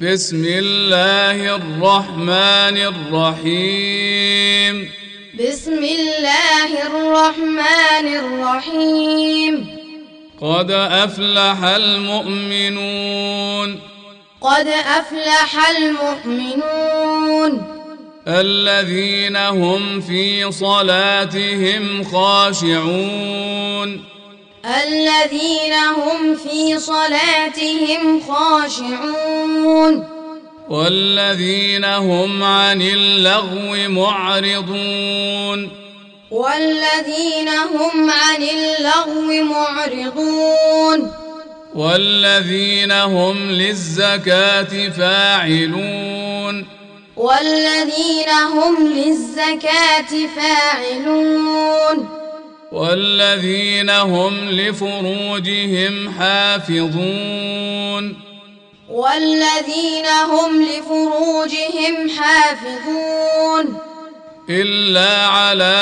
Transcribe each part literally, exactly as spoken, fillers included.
بسم الله الرحمن الرحيم بسم الله الرحمن الرحيم قد أفلح المؤمنون قد أفلح المؤمنون الذين هم في صلاتهم خاشعون الذين هم في صلاتهم خاشعون والذين هم عن اللغو معرضون والذين هم عن اللغو معرضون والذين هم للزكاة فاعلون والذين هم للزكاة فاعلون والذين هم لفروجهم حافظون والذين هم لفروجهم حافظون إلا على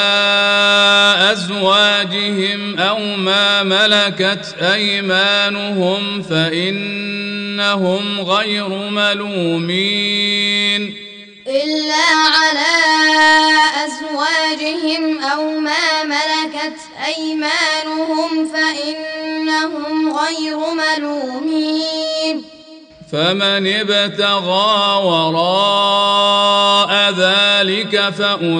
أزواجهم أو ما ملكت أيمانهم فإنهم غير ملومين إلا على أزواجهم أو ما ملكت أيمانهم فإنهم غير ملومين فمن ابتغى وراء ذلك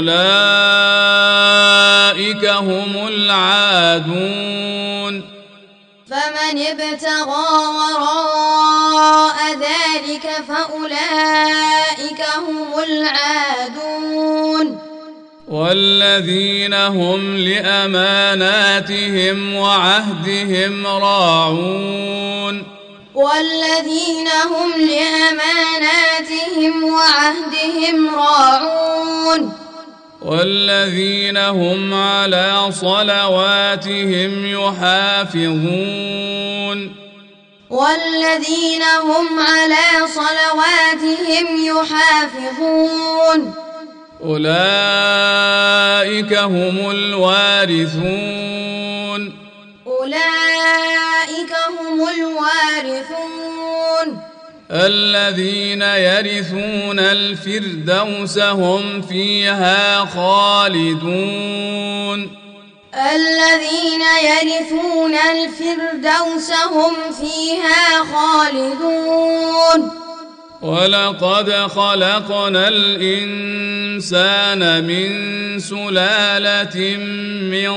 فأولئك هم العادون فمن ابتغى وراء ذلك فأولئك هم العادون والذين هم لأماناتهم وعهدهم راعون والذين هم لأماناتهم وعهدهم راعون والذين هم على صلواتهم يحافظون والذين هم على صلواتهم يحافظون أولئك هم الوارثون أولئك هم الوارثون الذين يرثون الفردوس هم فيها خالدون الذين يرثون الفردوس هم فيها خالدون ولقد خلقنا الإنسان من سلالة من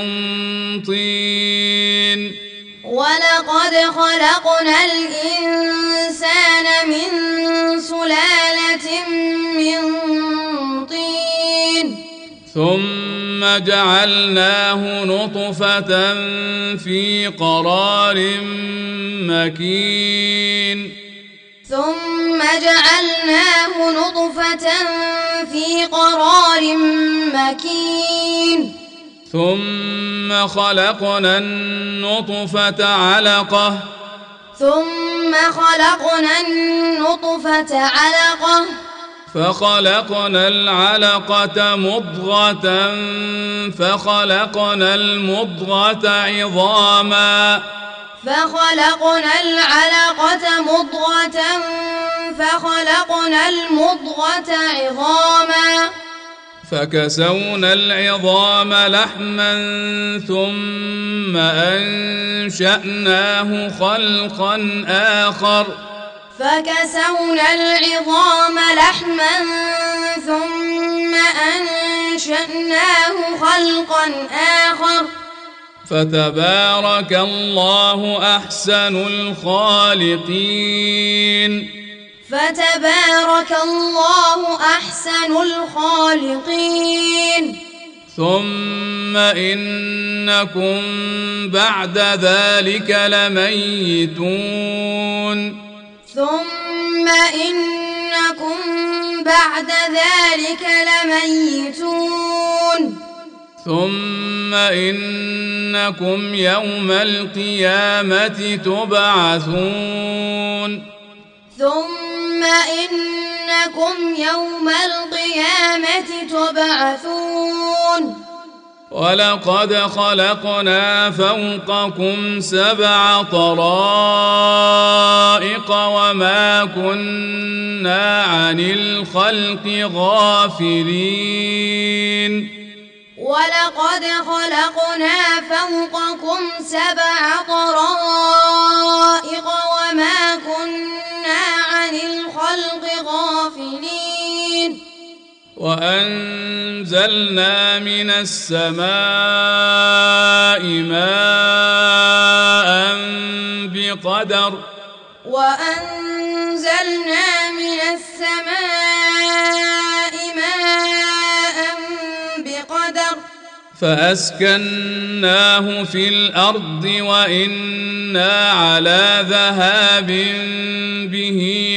طين ولقد خلقنا الإنسان من سلالة من طين ثم جعلناه نطفة في قرار مكين ثم جعلناه نطفة في قرار مكين ثم خلقنا النطفة علقة ثم خلقنا النطفة علقة فخلقنا العلقة مضغة فخلقنا المضغة عظاما فخلقنا العلقة مضغة فخلقنا المضغة عظاما فكسونا العظام لحما ثم أنشأناه خلقا آخر فكسونا العظام لحما ثم أنشأناه خلقا آخر فتبارك الله أحسن الخالقين فتبارك الله أحسن الخالقين ثم إنكم بعد ذلك لميتون ثم إنكم بعد ذلك لميتون ثم إنكم يوم القيامة تبعثون ثم إنكم يوم القيامة تبعثون ولقد خلقنا فوقكم سبع طرائق وما كنا عن الخلق غافلين ولقد خلقنا فوقكم سبع طرائق وما كنا عن الخلق غافلين وأنزلنا من السماء ماء بقدر وأنزلنا من السماء ماء بقدر فأسكناه في الأرض وإنا على ذهاب به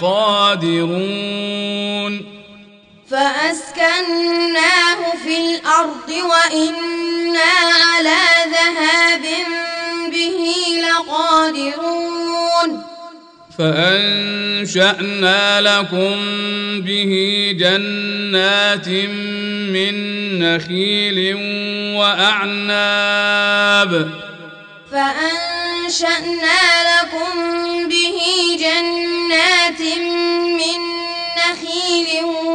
لقادرون فأسكناه في الأرض وإنا على ذهاب به لقادرون فأنشأنا لكم به جنات من نخيل وأعناب فأنشأنا لكم به جنات من نخيل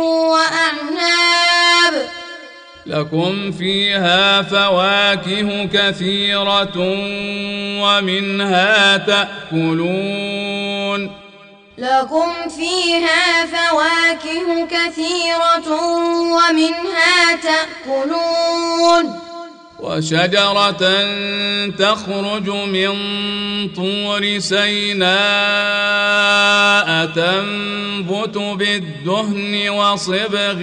وأعناب لكم فيها فواكه كثيرة ومنها تأكلون لكم فيها فواكه كثيرة ومنها تأكلون وشجرة تخرج من طور سيناء تنبت بالدهن وصبغ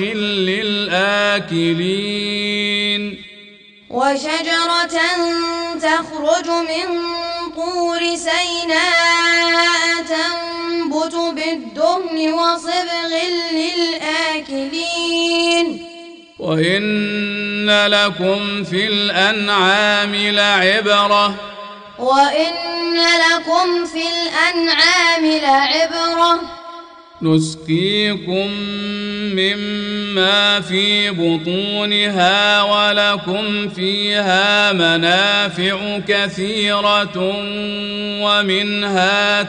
للآكلين وشجرة تخرج من طور سيناء تنبت بالدهن وصبغ للآكلين وإن لكم في الأنعام لعبرة وإن لكم في الأنعام لعبرة نسقيكم مما في بطونها ولكم فيها منافع كثيرة ومنها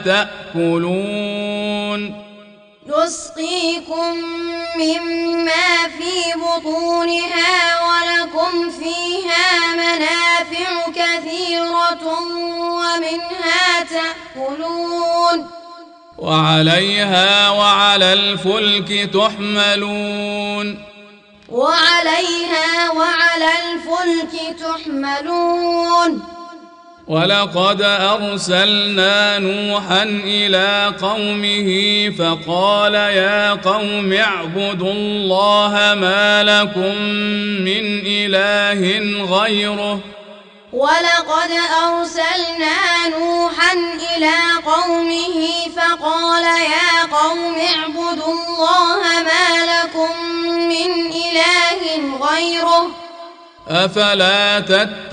تأكلون نسقيكم مما في بطونها ولكم فيها منافع كثيرة ومنها تأكلون وعليها وعلى الفلك تحملون وعليها وعلى الفلك تحملون ولقد أرسلنا نوحا إلى قومه فقال يا قوم اعبدوا الله ما لكم من إله غيره ولقد أرسلنا نوحا إلى قومه فقال يا قوم اعبدوا الله ما لكم من إله غيره أفلا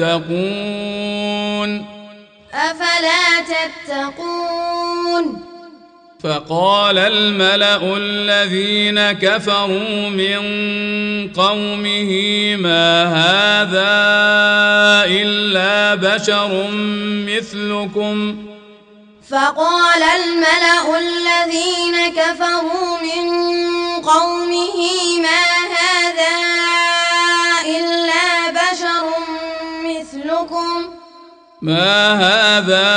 تتقون أفلا تتقون فقال الملأ الذين كفروا من قومه ما هذا إلا بشر مثلكم فقال الملأ الذين كفروا من قومه ما هذا إلا بشر مثلكم ما هذا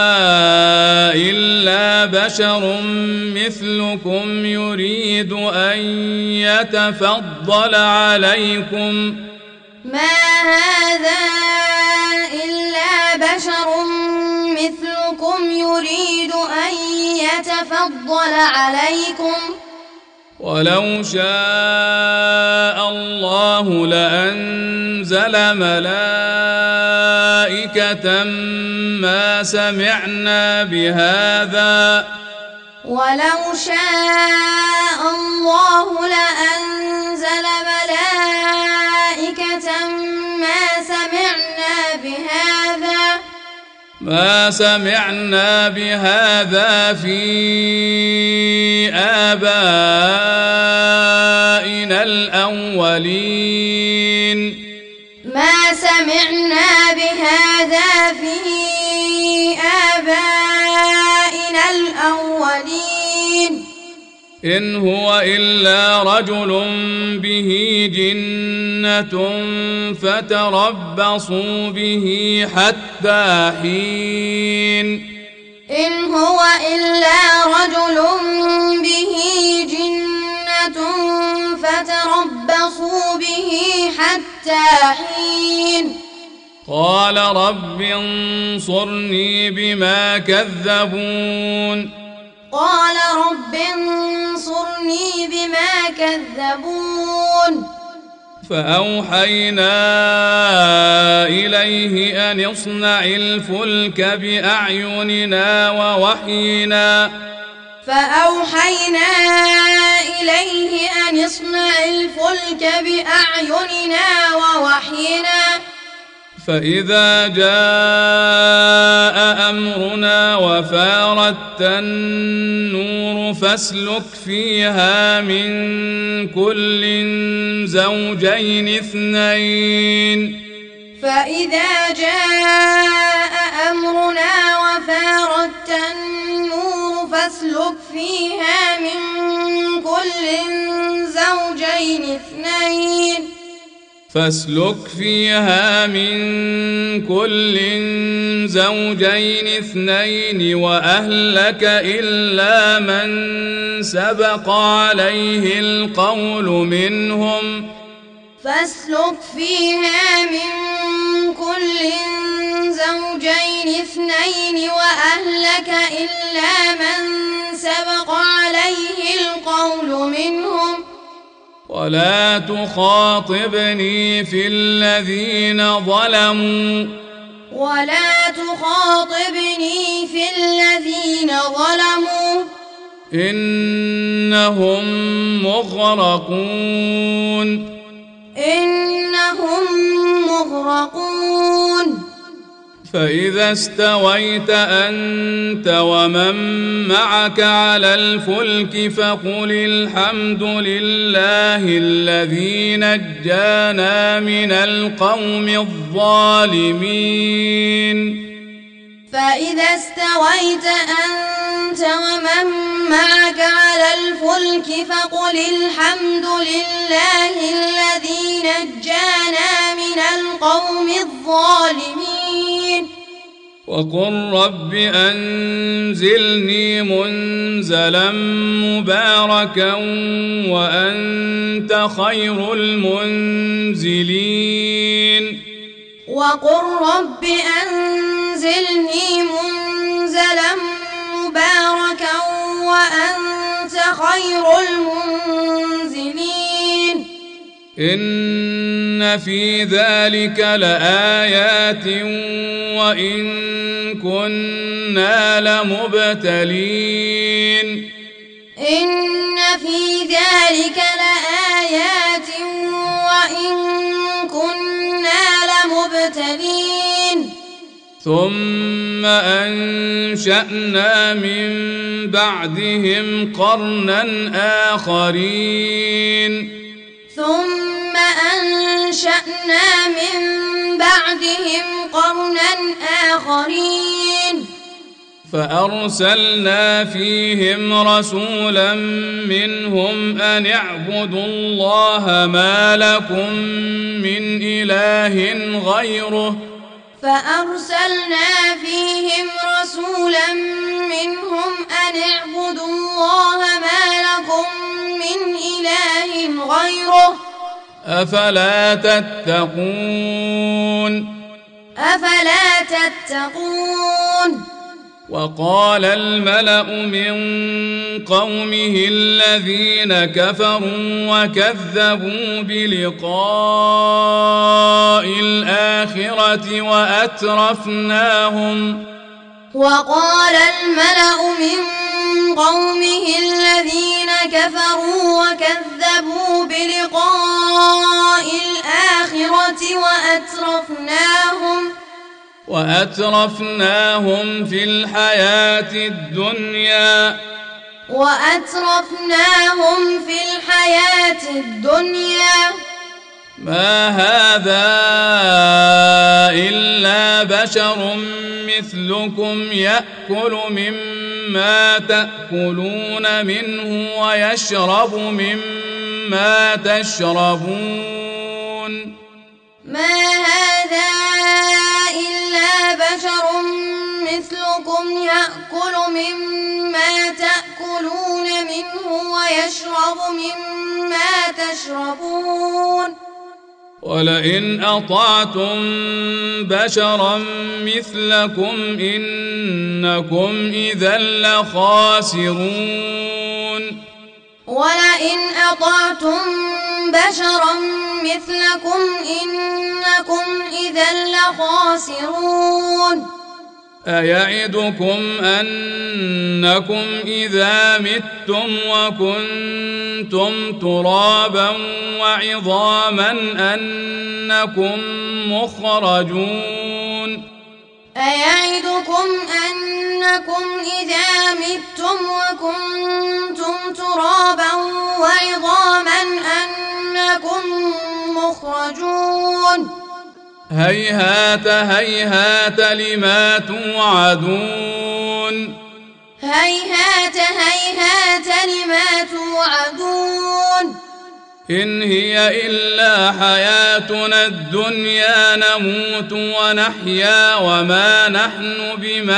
إلا بشر مثلكم يريد أن يتفضل عليكم ما هذا إلا بشر مثلكم يريد أن يتفضل عليكم ولو شاء الله لأنزل ملائكة ما سمعنا بهذا ولو شاء الله لأنزل ملائكة ما سمعنا بهذا ما سمعنا بهذا في آبائنا الأولين ما سمعنا بهذا في آبائنا الأولين إن هو إلا رجل به جنة فتربصوا به حتى حين إن هو إلا رجل به جنة فتربصوا به حتى حين قال رب انصرني بما كذبون قال رب انصرني بما كذبون فأوحينا إليه أن اصنع الفلك بأعيننا ووحينا فأوحينا إليه أن اصنع الفلك بأعيننا ووحينا فإذا جاء أمرنا وفارت النور فاسلك فيها من كل زوجين اثنين فإذا جاء أمرنا وفارت النور فاسلك فيها من كل زوجين اثنين فاسلك فيها من كل زوجين اثنين وأهلك إلا من سبق عليه القول منهم فاسلك فيها من كل زوجين اثنين وأهلك إلا من سبق عليه القول منهم ولا تخاطبني في الذين ظلموا ولا تخاطبني في الذين ظلموا إنهم مغرقون إنهم مغرقون فإذا استويت أنت ومن معك على الفلك فقل الحمد لله الذي نجانا من القوم الظالمين فإذا استويت أنت ومن معك على الفلك فقل الحمد لله الذي نجانا من القوم الظالمين وقل رب أنزلني منزلا مباركا وأنت خير المنزلين وقل رب أنزلني منزلا مباركا وأنت خير المنزلين إن في ذلك لآيات وإن كنا لمبتلين إن في ذلك لآيات وإن كنا لمبتلين ثم أنشأنا من بعدهم قرنا آخرين ثم أنشأنا من بعدهم قرنا آخرين فأرسلنا فيهم رسولا منهم أن اعبدوا الله ما لكم من إله غيره فأرسلنا فيهم رسولا منهم أن اعبدوا الله ما لكم من إله غيره أفلا تتقون أفلا تتقون وقال الملأ من قومه الذين كفروا وكذبوا بلقاء الآخرة وأترفناهم وقال الملأ من قومه الذين كفروا وكذبوا بلقاء الآخرة وأترفناهم وأترفناهم في الحياة الدنيا وأترفناهم في الحياة الدنيا ما هذا إلا بشر مثلكم يأكل مما تأكلون منه ويشرب مما تشربون ما هذا إلا بشر مثلكم يأكل مما تأكلون منه ويشرب مما تشربون ولئن أطعتم بشرا مثلكم إنكم إذا لخاسرون ولئن أطعتم بشرا مثلكم إنكم إذا لخاسرون أيعدكم أنكم إذا متم وكنتم ترابا وعظاما أنكم مخرجون أيعدكم أنكم إذا متم وكنتم ترابا وعظاما أنكم مخرجون هيهات هيهات لما توعدون هيهات هيهات لما توعدون إن هي إلا حياتنا الدنيا نموت ونحيا وما نحن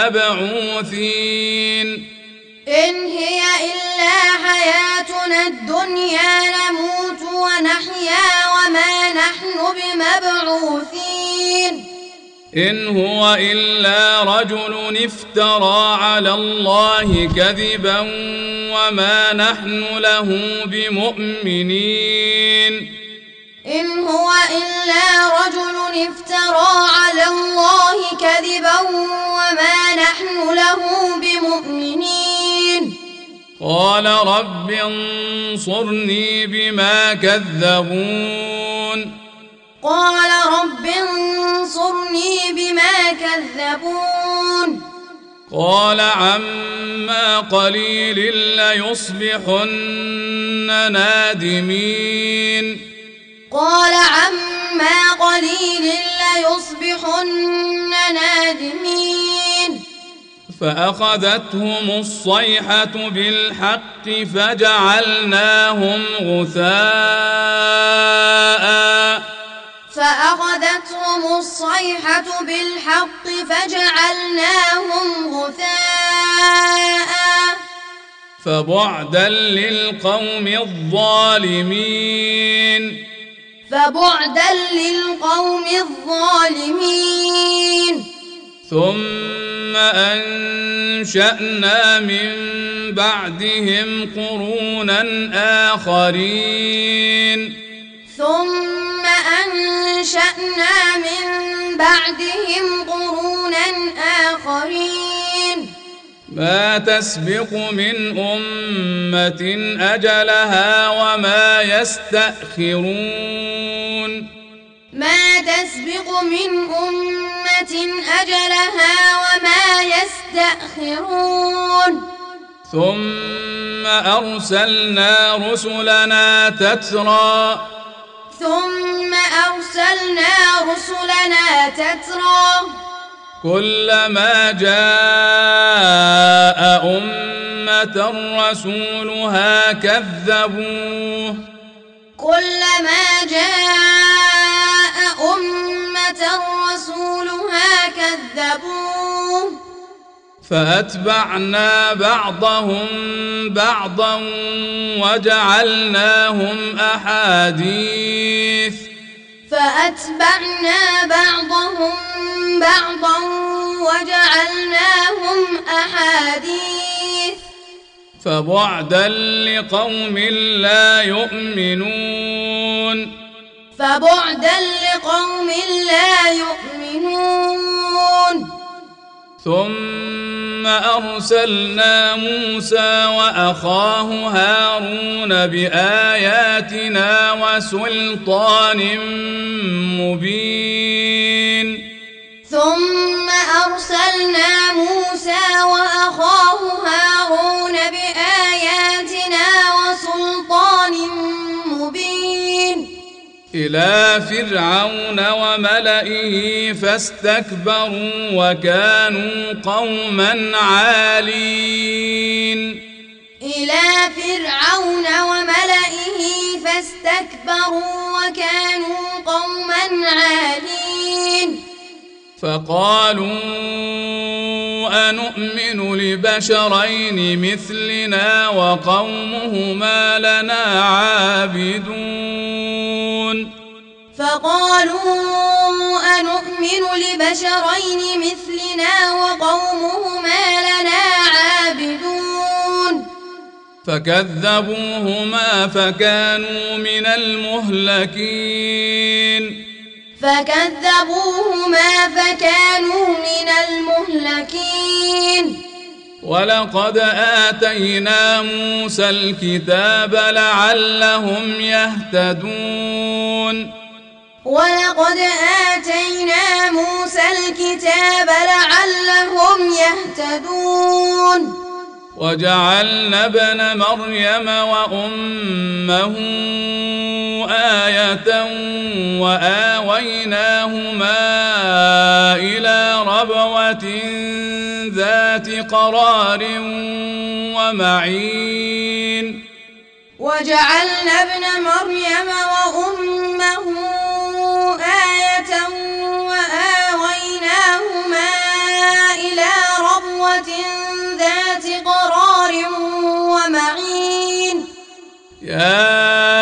بمبعوثين إن هي إلا حياتنا الدنيا نموت ونحيا وما نحن بمبعوثين إن هو إلا رجل افترى على الله كذبا وما نحن له بمؤمنين إن هو إلا رجل افترى على الله كذبا وما نحن له بمؤمنين قال رب انصرني بما كذبون قال رب انصرني بما كذبون قال عما قليل ليصبحن نادمين قال عما قليل ليصبحن نادمين فأخذتهم الصيحة بالحق فجعلناهم غثاء فأخذتهم الصيحة بالحق فجعلناهم غثاء فبعدا للقوم الظالمين فبعدا للقوم الظالمين ثم أنشأنا من بعدهم قرونا آخرين ثم أنشأنا من بعدهم قرونا آخرين ما تسبق من أمة أجلها وما يستأخرون ما تسبق من أمة أجلها وما يستأخرون ثم أرسلنا رسلنا تترى ثم أرسلنا رسلنا تترى كلما جاء أمة رسولها كذبوه كلما جاء أمة رسولها كذبوه فأتبعنا بعضهم بعضا وجعلناهم أحاديث فأتبعنا بعضهم بعضا وجعلناهم أحاديث فبعدا لقوم لا يؤمنون فبعدا لقوم لا يؤمنون ثم أرسلنا موسى وأخاه هارون بآياتنا وسلطان مبين ثم أرسلنا موسى وأخاه هارون بآياتنا وسلطان مبين إلى فرعون وملئه فاستكبروا وكانوا قوما عالين إلى فرعون وملئه فاستكبروا وكانوا قوما عالين فقالوا أنؤمن لبشرين مثلنا وقومهما لنا عابدون فقالوا أنؤمن لبشرين مثلنا وقومهما لنا عابدون فكذبوهما فكانوا من المهلكين فكذبوهما فكانوا من المهلكين ولقد آتينا موسى الكتاب لعلهم يهتدون ولقد آتينا موسى الكتاب لعلهم يهتدون وجعلنا ابن مريم وأمه آية وآويناهما إلى ربوة ذات قرار ومعين وجعلنا ابن مريم وأمه آية وآويناهما إلى ربوة ذات قرار ومعين يا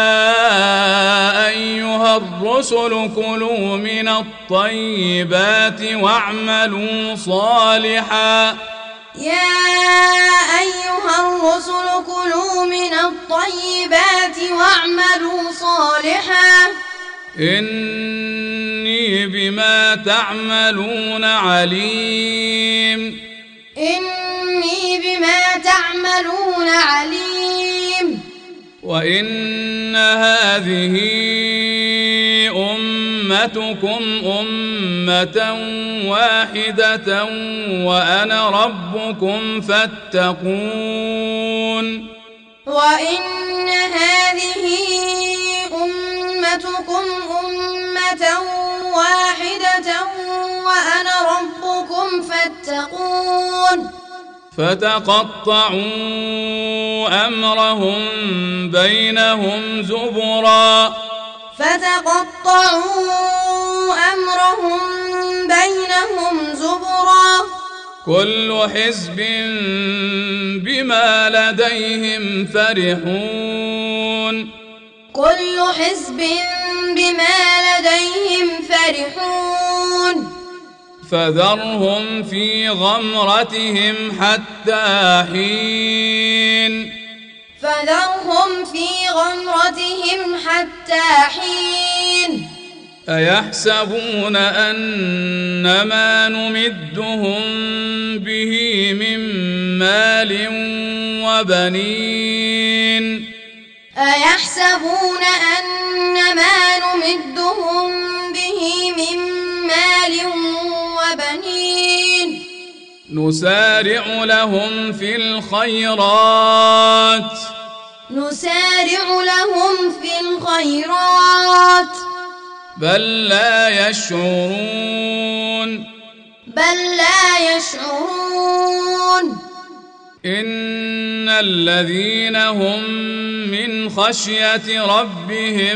أيها الرسل كلوا من الطيبات واعملوا صالحا يا أيها الرسل كلوا من الطيبات واعملوا صالحا إني بما تعملون عليم إني بما تعملون عليم وإن هذه أمتكم أمة واحدة وأنا ربكم فاتقون وإن هذه أمتكم أمة واحدة وأنا ربكم فاتقون فتقطعوا أمرهم بينهم زبرا فتقطعوا أمرهم بينهم زبرا كل حزب بما لديهم فرحون كل حزب بما لديهم فرحون فذرهم في غمرتهم حتى حين فذرهم في غمرتهم حتى حين أيحسبون أن ما نمدهم به من مال وبنين أيحسبون أن ما نمدهم به من مال وبنين نسارع لهم في الخيرات نسارع لهم في الخيرات بل لا يشعرون بل لا يشعرون إن الذين هم من خشية ربهم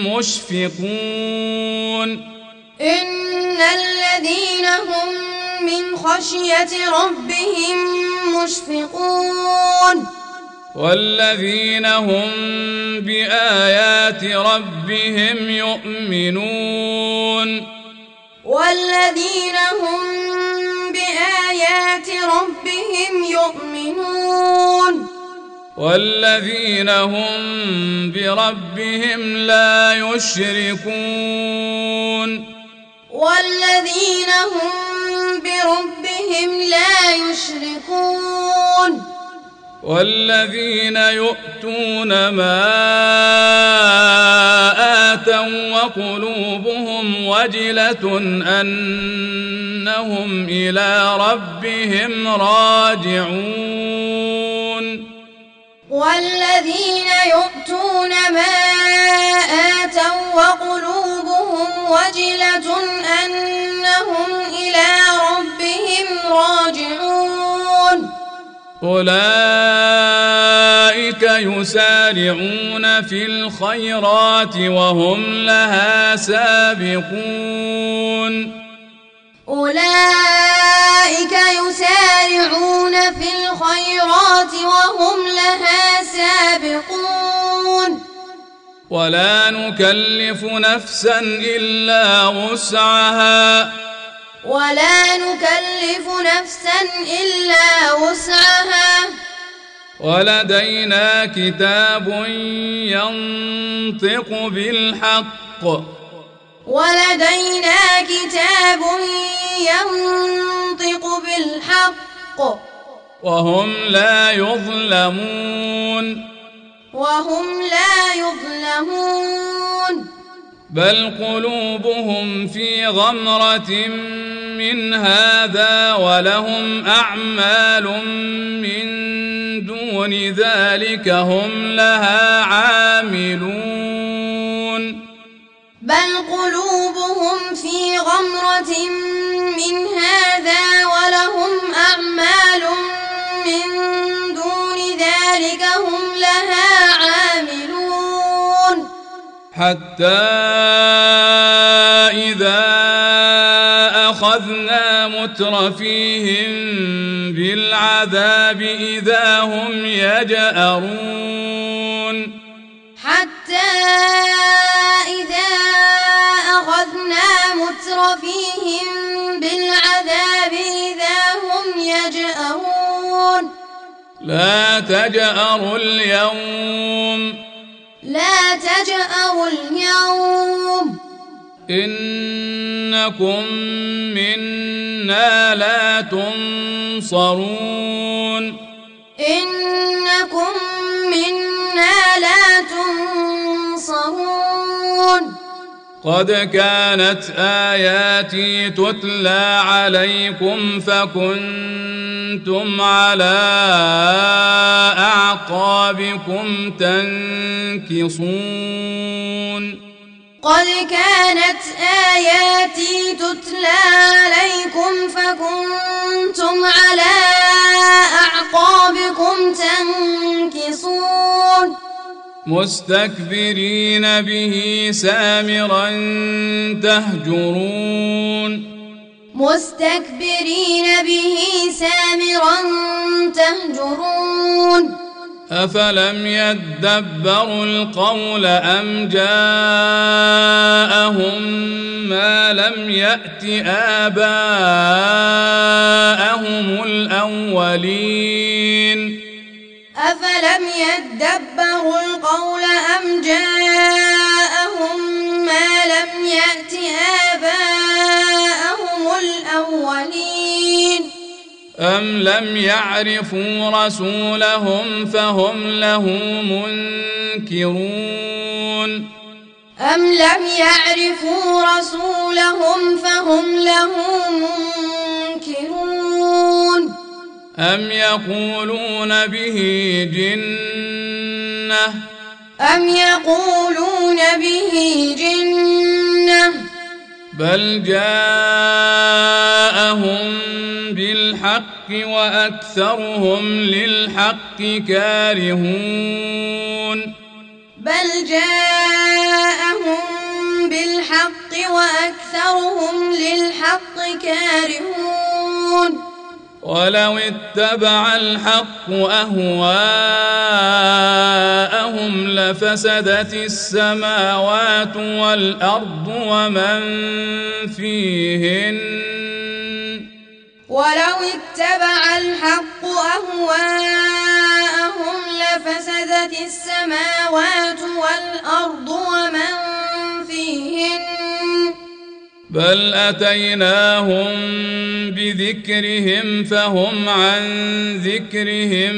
مشفقون إن الذين هم من خشية ربهم مشفقون والذين هم بآيات ربهم يؤمنون والذين هم بآيات ربهم يؤمنون والذين هم بربهم لا يشركون والذين هم بربهم لا يشركون والذين يؤتون ما آتوا وقلوبهم وجلة أنهم إلى ربهم راجعون والذين يؤتون ما آتوا وقلوبهم وجلة أنهم إلى ربهم راجعون أولئك يسارعون في الخيرات وهم لها سابقون أولئك يسارعون في الخيرات وهم لها سابقون ولا نكلف نفسا إلا وسعها ولا نكلف نفسا إلا وسعها ولدينا كتاب ينطق بالحق ولدينا كتاب ينطق بالحق وهم لا يظلمون وهم لا يظلمون بل قلوبهم في غمرة من هذا ولهم أعمال من دون ذلك هم لها عاملون بل قلوبهم في غمرة من هذا ولهم أعمال من دون ذلك هم لها عاملون حتى إذا أخذنا مترفيهم بالعذاب إذا هم يجأرون حتى إذا أخذنا مترفيهم بالعذاب إذا هم يجأرون لا تجأروا اليوم لا تجأروا اليوم إنكم منا لا تنصرون إنكم منا لا تنصرون قد كانت آياتي تتلى عليكم فكنتم على أعقابكم تنكصون قد كانت آياتي تتلى عليكم فكنتم على أعقابكم تنكصون مستكبرين به سامرا تهجرون مستكبرين به سامرا تهجرون أفلم يدبروا القول أم جاءهم ما لم يأت آباءهم الأولين أفلم يدبروا القول أم جاءهم ما لم يأت آباءهم الأولين أم لم يعرفوا رسولهم فهم له منكرون أم لم يعرفوا رسولهم فهم له منكرون أم يقولون به جنة أم يقولون به جنة بل جاءهم بالحق وأكثرهم للحق كارهون بل جاءهم بالحق وأكثرهم للحق كارهون ولو اتبع الحق أهواءهم لفسدت السماوات والأرض ومن فيهن ولو اتبع الحق أهواءهم لفسدت السماوات والأرض ومن فيهن بل أتيناهم بذكرهم فهم عن ذكرهم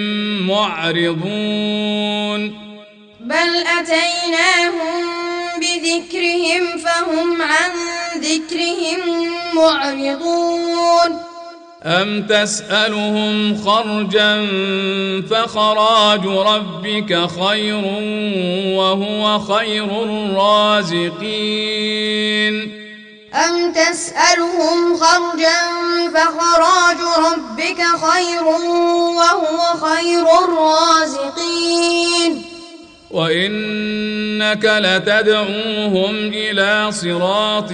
معرضون بل أتيناهم بذكرهم فهم عن ذكرهم معرضون أم تسألهم خرجا فخراج ربك خير وهو خير الرازقين أم تسألهم خرجا فخراج ربك خير وهو خير الرازقين وإنك لتدعوهم إلى صراط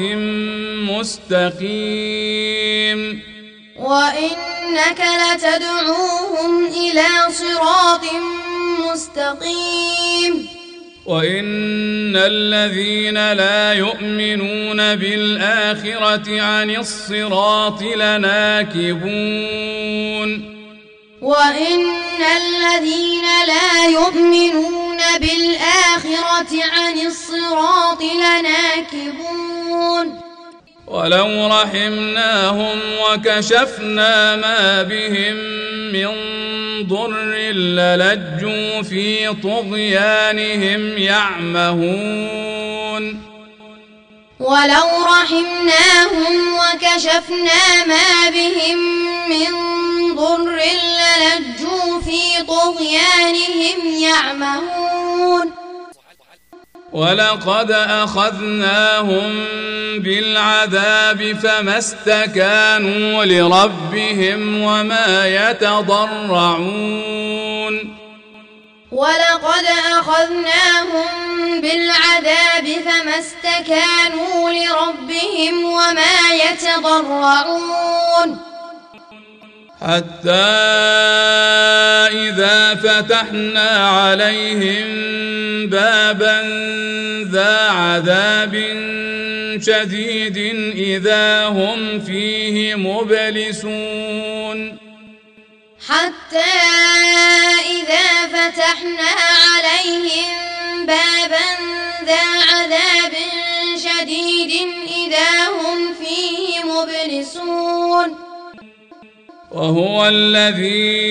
مستقيم وإنك لتدعوهم إلى صراط مستقيم وإن الذين لا يؤمنون بالآخرة عن الصراط لناكبون وإن الذين لا يؤمنون بالآخرة عن الصراط لناكبون ولو رحمناهم وكشفنا ما بهم من ضر للجوا في طغيانهم يعمهون ولو رحمناهم وكشفنا ما بهم من ضر للجوا في طغيانهم يعمهون ولقد أخذناهم بالعذاب فما استكانوا لربهم وما يتضرعون ولقد أخذناهم بالعذاب فما استكانوا لربهم وما يتضرعون حتى إذا فتحنا عليهم بابا ذا عذاب شديد إذا هم فيه مبلسون حتى إذا فتحنا عليهم بابا ذا عذاب شديد إذا هم فيه مبلسون وهو الذي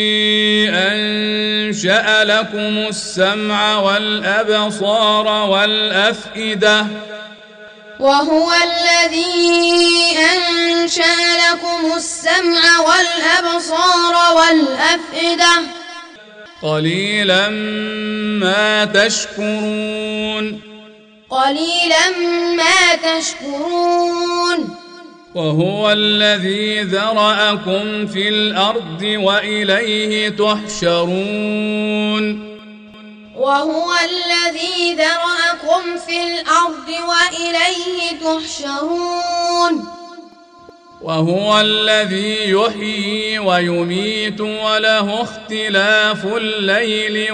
أنشأ لكم السمع والأبصار والأفئدة وهو الذي أنشأ لكم السمع والأبصار والأفئدة قليلا ما تشكرون قليلا ما تشكرون وهو الذي ذرأكم في الأرض وإليه تحشرون وهو الذي ذرأكم في الأرض وإليه تحشرون وهو الذي يحيي ويميت وله اختلاف الليل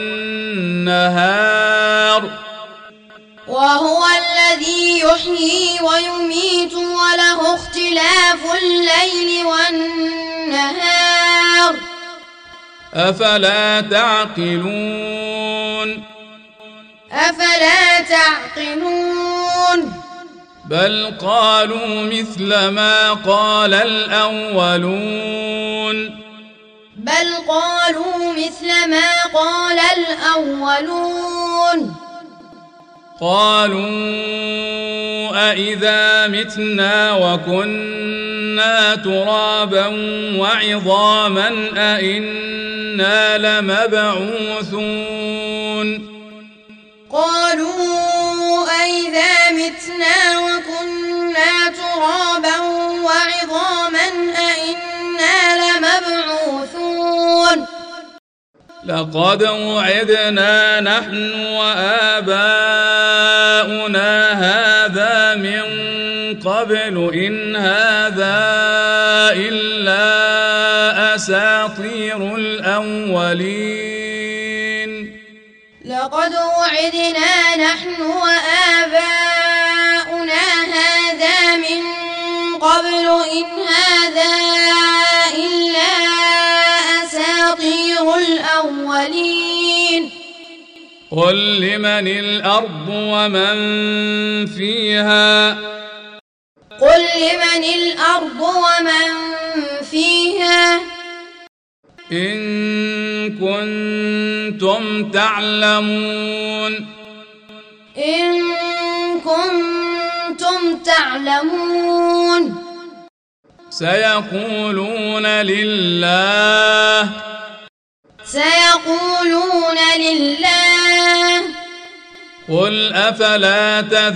والنهار وهو الذي يحيي ويميت وله اختلاف الليل والنهار أفلا تعقلون أفلا تعقلون بل قالوا مثل ما قال الأولون بل قالوا مثل ما قال الأولون قالوا أإذا متنا وكنا ترابا وعظاما أإنا لمبعوثون قالوا أإذا متنا وكنا ترابا وعظاما أإنا لمبعوثون لقد وعدنا نحن وآباؤنا هذا من قبل إن هذا إلا أساطير الأولين لقد وعدنا نحن وآباؤنا هذا من قبل إن هذا إلا أساطير الأولين قل لمن الأرض ومن فيها قل لمن الأرض ومن فيها إن كنتم تعلمون إن كنتم تعلمون سيقولون لله سيقولون لله قل أفلا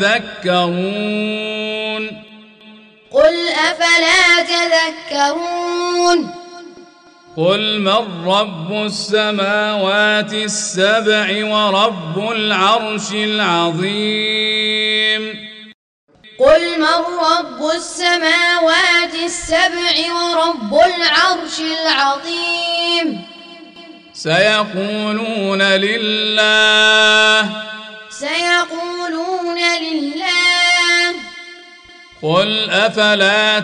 تذكرون قل أفلا تذكرون قل من رب السماوات السبع ورب العرش العظيم قل من رب السماوات السبع ورب العرش العظيم سيقولون لله سيقولون لله قل أفلا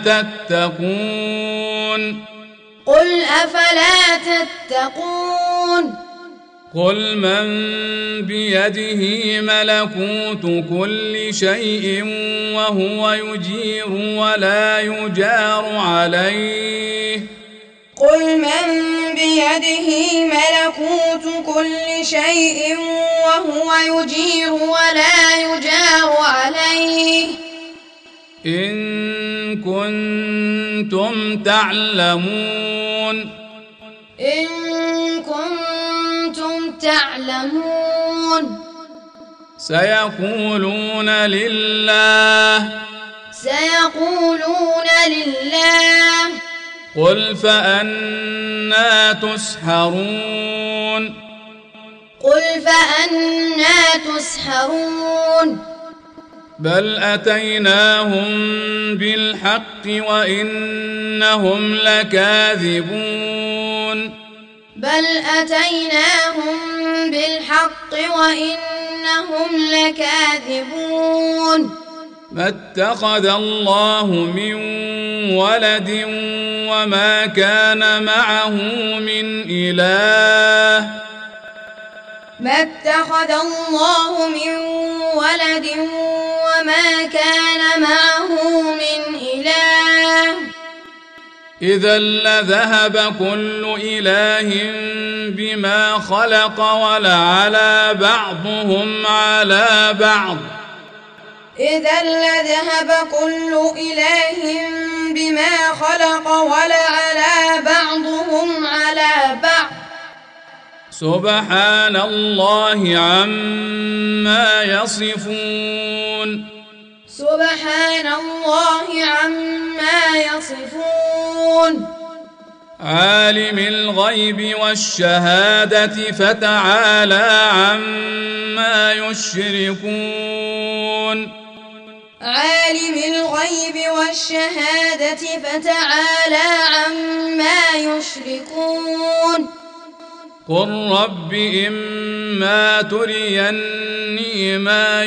تتقون قل أفلا تتقون قل من بيده ملكوت كل شيء وهو يجير ولا يجار عليه قل من بيده ملكوت كل شيء وهو يجير ولا يجار عليه إن كنتم تعلمون إن كنتم تعلمون سيقولون لله سيقولون لله قل فأنى تسحرون قل فأنى تسحرون بل أتيناهم بالحق وإنهم لكاذبون بل أتيناهم بالحق وإنهم لكاذبون ما اتخذ الله من ولد وما كان معه من إله ما اتخذ الله من ولد وما كان معه من إله إذا لذهب كل إله بما خلق ولعلى بعضهم على بعض إذا لذهب كل إله بما خلق ولعلى بعضهم على بعض سبحان الله عما يصفون سبحان الله عما يصفون عالم الغيب والشهادة فتعالى عما يشركون عالم الغيب والشهادة فتعالى عما يشركون قل رب إما تريني ما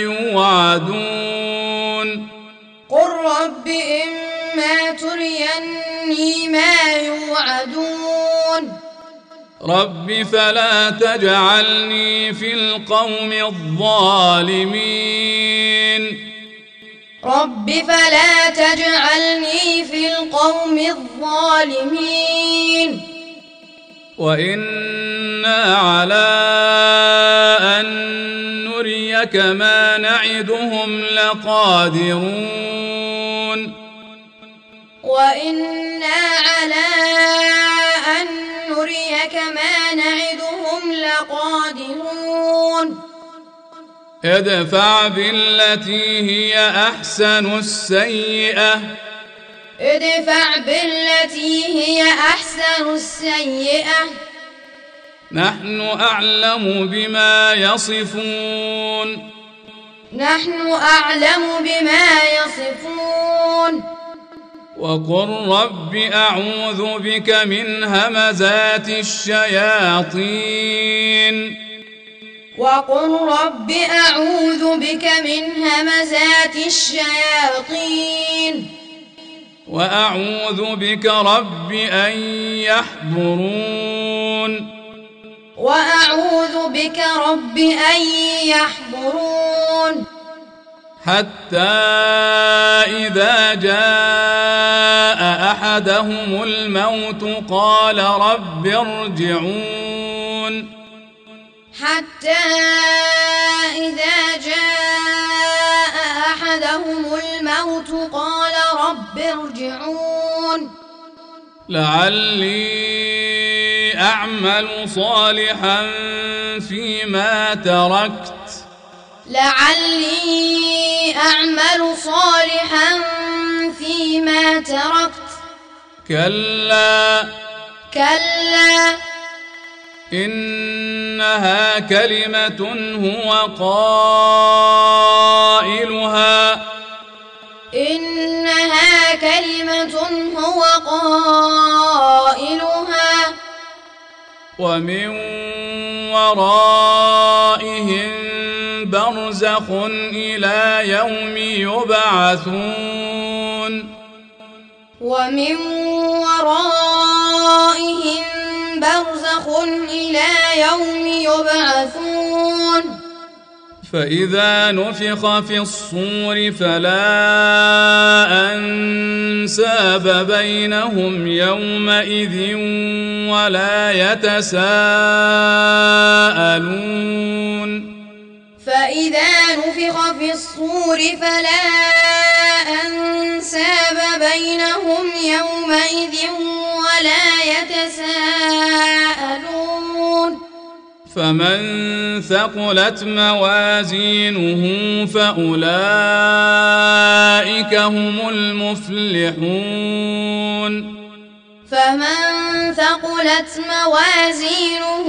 يوعدون قل رب إما تريني ما يوعدون رب فلا تجعلني في القوم الظالمين رب فلا تجعلني في القوم الظالمين وإنا على أن نريك ما نعدهم لقادرون وإنا على أن نريك ما نعدهم لقادرون ادفع بالتي هي أحسن السيئة ادفع بالتي هي أحسن السيئة نحن أعلم بما يصفون نحن أعلم بما يصفون وقل رب أعوذ بك من همزات الشياطين وقل رب أعوذ بك من همزات الشياطين وأعوذ بك رب أن يحضرون وأعوذ بك رب أن يحضرون حتى إذا جاء أحدهم الموت قال رب ارجعون حتى إذا جاء أحدهم الموت قال رب ارجعون لعلي أعمل صالحا فيما تركت لعلي أعمل صالحا فيما تركت كلا كلا إنها كلمة هو قائلها إنها كلمة هو قائلها ومن ورائهم برزخ إلى يوم يبعثون ومن ورائهم برزخ إلى يوم يبعثون فإذا نفخ في الصور فلا أنساب بينهم يومئذ ولا يتساءلون فإذا نفخ في الصور فلا أنساب بينهم يومئذ ولا يتساءلون فمن ثقلت موازينه فأولئك هم المفلحون فمن ثقلت موازينه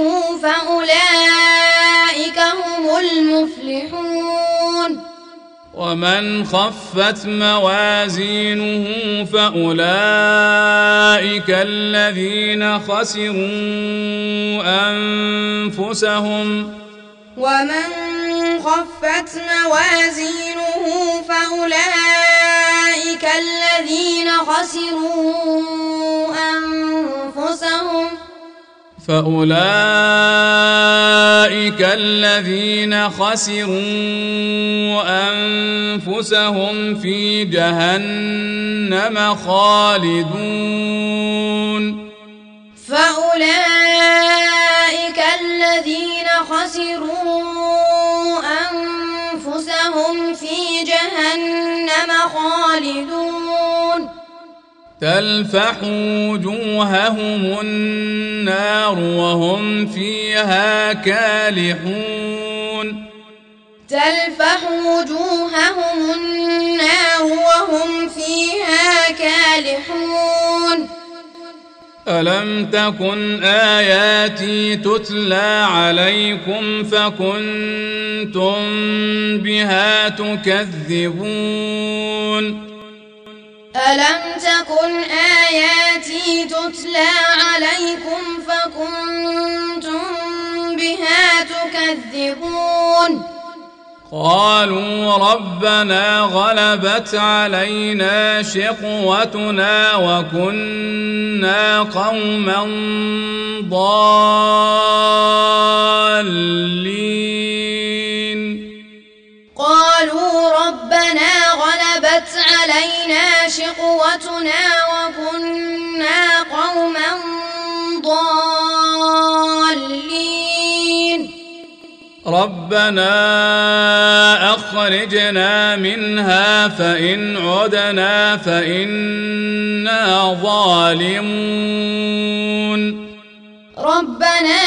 فأولئك هم المفلحون ومن خفت موازينه فأولئك الذين خسروا أنفسهم ومن خفت موازينه فأولئك الذين خسروا أنفسهم فأولئك الذين خسروا أنفسهم في جهنم خالدون فأولئك الذين خسروا أنفسهم في جهنم خالدون تلفح وجوههم النار وهم فيها كالحون تلفح وجوههم النار وهم فيها كالحون ألم تكن آياتي تتلى عليكم فكنتم بها تكذبون ألم تكن آياتي تتلى عليكم فكنتم بها تكذبون قالوا ربنا غلبت علينا شقوتنا وكنا قوما ضالين قالوا ربنا غلبت علينا شقوتنا وكنا قوما ضالين ربنا أخرجنا منها فإن عدنا فإنا ظالمون ربنا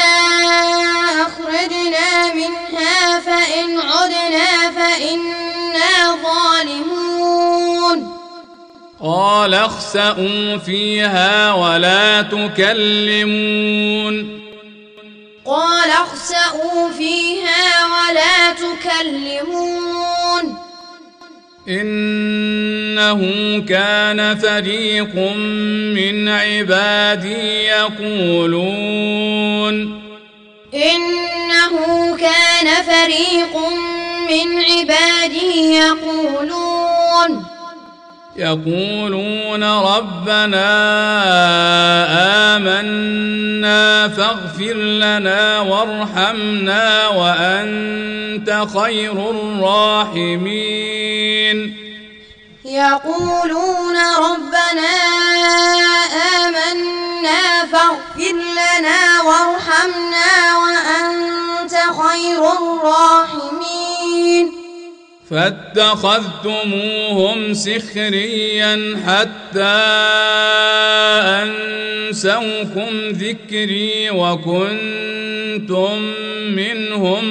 أخرجنا منها فإن عدنا فإنا ظالمون قال اخسئوا فيها ولا تكلمون قال اخسئوا فيها ولا تكلمون إنه كان فريق من عبادي يقولون إنه كان فريق من عبادي يقولون يقولون ربنا آمنا فاغفر لنا وارحمنا وأنت خير الراحمين يقولون ربنا آمنا فاغفر لنا وارحمنا وأنت خير الراحمين فاتخذتموهم سخريا حتى أنسوكم ذكري وكنتم كنتم منهم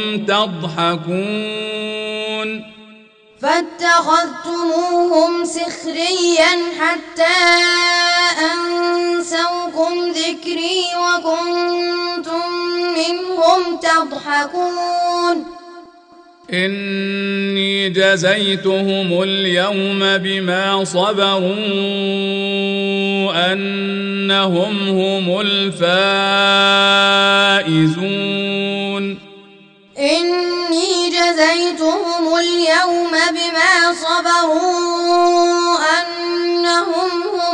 تضحكون فاتخذتموهم سخريا حتى أنسوكم ذكري وكنتم منهم تضحكون إني جزيتهم اليوم بما صبروا أنهم هم الفائزون إني جزيتهم اليوم بما صبروا أنهم هم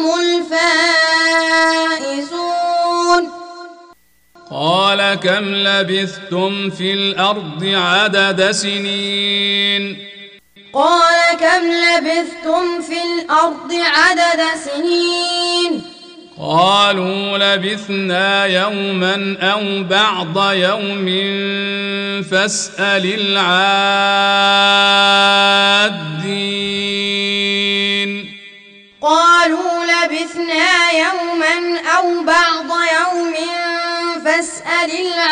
الفائزون قال كم لبثتم في الأرض عدد سنين قال كم لبثتم في الأرض عدد سنين قالوا لبثنا يوما أو بعض يوم فاسأل العادين قالوا لبثنا يوما أو بعض يوم فاسأل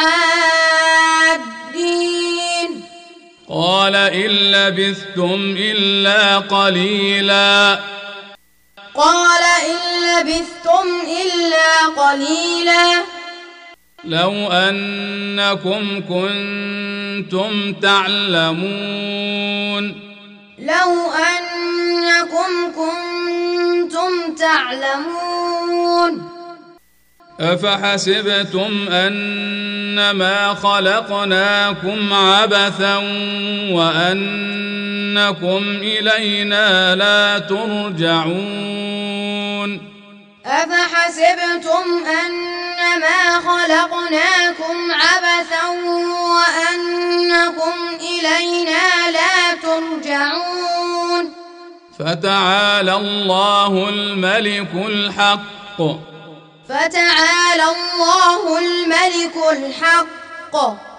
العادين قال إن لبثتم إلا قليلا قال إن لبثتم إلا قليلا لو أنكم كنتم تعلمون لو أنكم كنتم تعلمون أفحسبتم أنما خلقناكم عبثا وأنكم إلينا لا ترجعون أفحسبتم أنما خلقناكم عبثا وأنكم إلينا لا ترجعون فتعالى الله الملك الحق فتعالى الله الملك الحق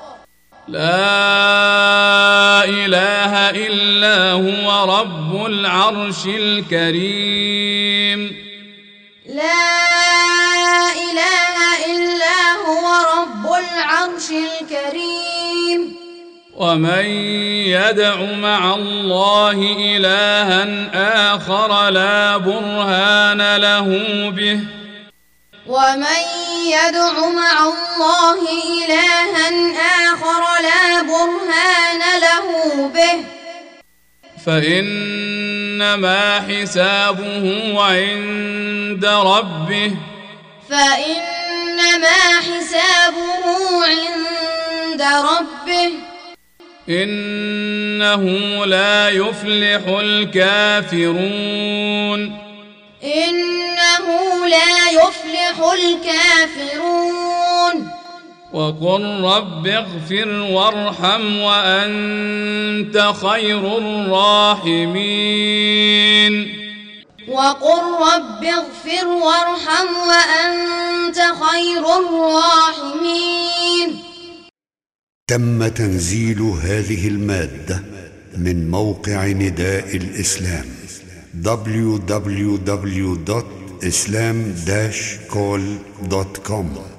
لا إله إلا هو رب العرش الكريم لا إله إلا هو رب العرش الكريم ومن يدع مع الله إلها آخر لا برهان له به ومن يدع مع الله إلها آخر لا برهان له به فإنما حسابه عند ربه فإنما حسابه عند ربه إنه لا يفلح الكافرون إنه لا يفلح الكافرون وقل رب اغفر وارحم وأنت خير الراحمين وقل رب اغفر وارحم وأنت خير الراحمين. تم تنزيل هذه المادة من موقع نداء الإسلام دبليو دبليو دبليو دوت إسلام داش كول دوت كوم.